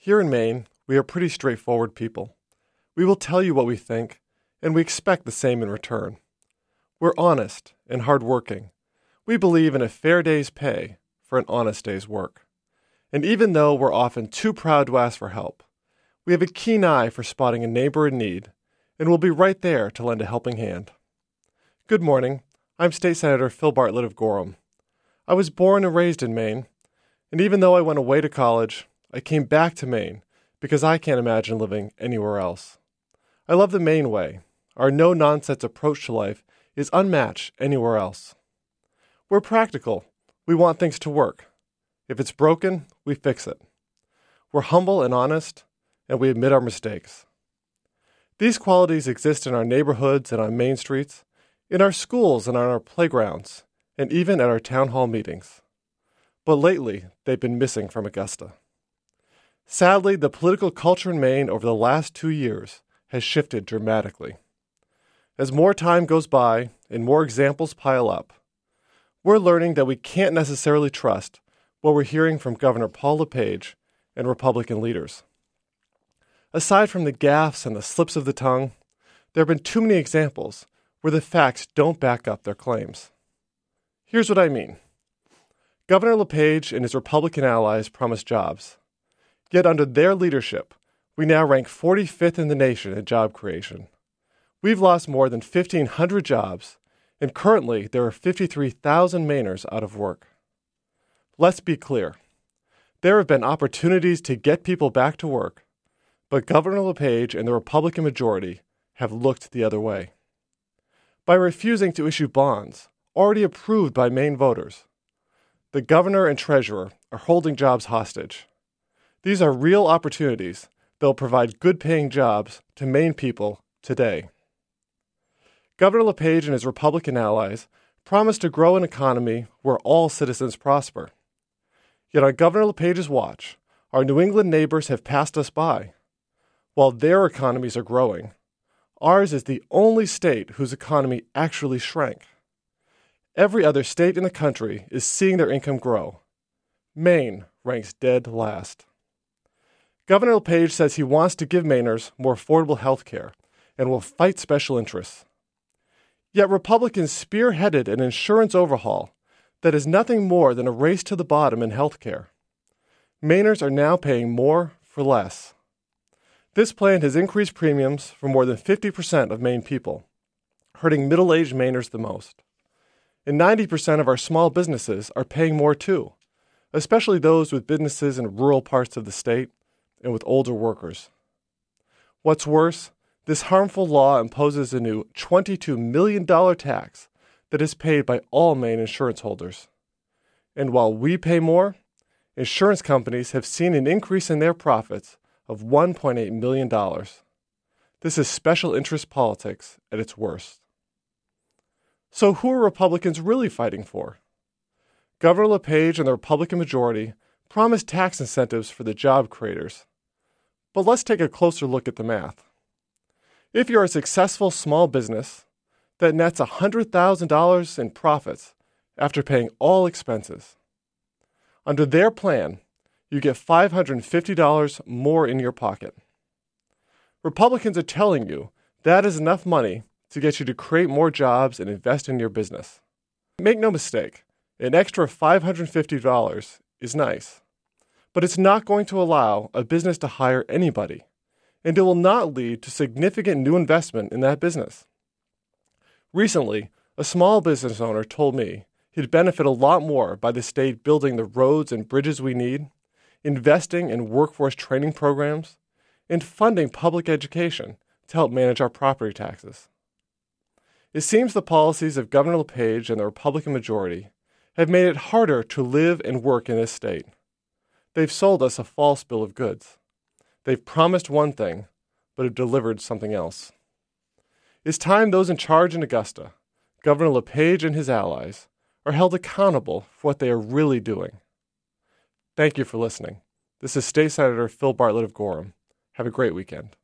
Here in Maine, we are pretty straightforward people. We will tell you what we think, and we expect the same in return. We're honest and hardworking. We believe in a fair day's pay for an honest day's work. And even though we're often too proud to ask for help, we have a keen eye for spotting a neighbor in need, and we'll be right there to lend a helping hand. Good morning. I'm State Senator Phil Bartlett of Gorham. I was born and raised in Maine, and even though I went away to college, I came back to Maine because I can't imagine living anywhere else. I love the Maine way. Our no-nonsense approach to life is unmatched anywhere else. We're practical. We want things to work. If it's broken, we fix it. We're humble and honest, and we admit our mistakes. These qualities exist in our neighborhoods and on main streets, in our schools and on our playgrounds, and even at our town hall meetings. But lately, they've been missing from Augusta. Sadly, the political culture in Maine over the last 2 years has shifted dramatically. As more time goes by and more examples pile up, we're learning that we can't necessarily trust what we're hearing from Governor Paul LePage and Republican leaders. Aside from the gaffes and the slips of the tongue, there have been too many examples where the facts don't back up their claims. Here's what I mean. Governor LePage and his Republican allies promised jobs. Yet under their leadership, we now rank 45th in the nation in job creation. We've lost more than 1,500 jobs, and currently there are 53,000 Mainers out of work. Let's be clear. There have been opportunities to get people back to work, but Governor LePage and the Republican majority have looked the other way. By refusing to issue bonds already approved by Maine voters, the governor and treasurer are holding jobs hostage. These are real opportunities that will provide good-paying jobs to Maine people today. Governor LePage and his Republican allies promised to grow an economy where all citizens prosper. Yet on Governor LePage's watch, our New England neighbors have passed us by. While their economies are growing, ours is the only state whose economy actually shrank. Every other state in the country is seeing their income grow. Maine ranks dead last. Governor LePage says he wants to give Mainers more affordable health care and will fight special interests. Yet Republicans spearheaded an insurance overhaul that is nothing more than a race to the bottom in health care. Mainers are now paying more for less. This plan has increased premiums for more than 50% of Maine people, hurting middle-aged Mainers the most. And 90% of our small businesses are paying more too, especially those with businesses in rural parts of the state and with older workers. What's worse, this harmful law imposes a new $22 million tax that is paid by all Maine insurance holders. And while we pay more, insurance companies have seen an increase in their profits of $1.8 million. This is special interest politics at its worst. So who are Republicans really fighting for? Governor LePage and the Republican majority promised tax incentives for the job creators. But let's take a closer look at the math. If you're a successful small business that nets $100,000 in profits after paying all expenses, under their plan, you get $550 more in your pocket. Republicans are telling you that is enough money to get you to create more jobs and invest in your business. Make no mistake, an extra $550 is nice, but it's not going to allow a business to hire anybody, and it will not lead to significant new investment in that business. Recently, a small business owner told me he'd benefit a lot more by the state building the roads and bridges we need, investing in workforce training programs, and funding public education to help manage our property taxes. It seems the policies of Governor LePage and the Republican majority have made it harder to live and work in this state. They've sold us a false bill of goods. They've promised one thing, but have delivered something else. It's time those in charge in Augusta, Governor LePage and his allies, are held accountable for what they are really doing. Thank you for listening. This is State Senator Phil Bartlett of Gorham. Have a great weekend.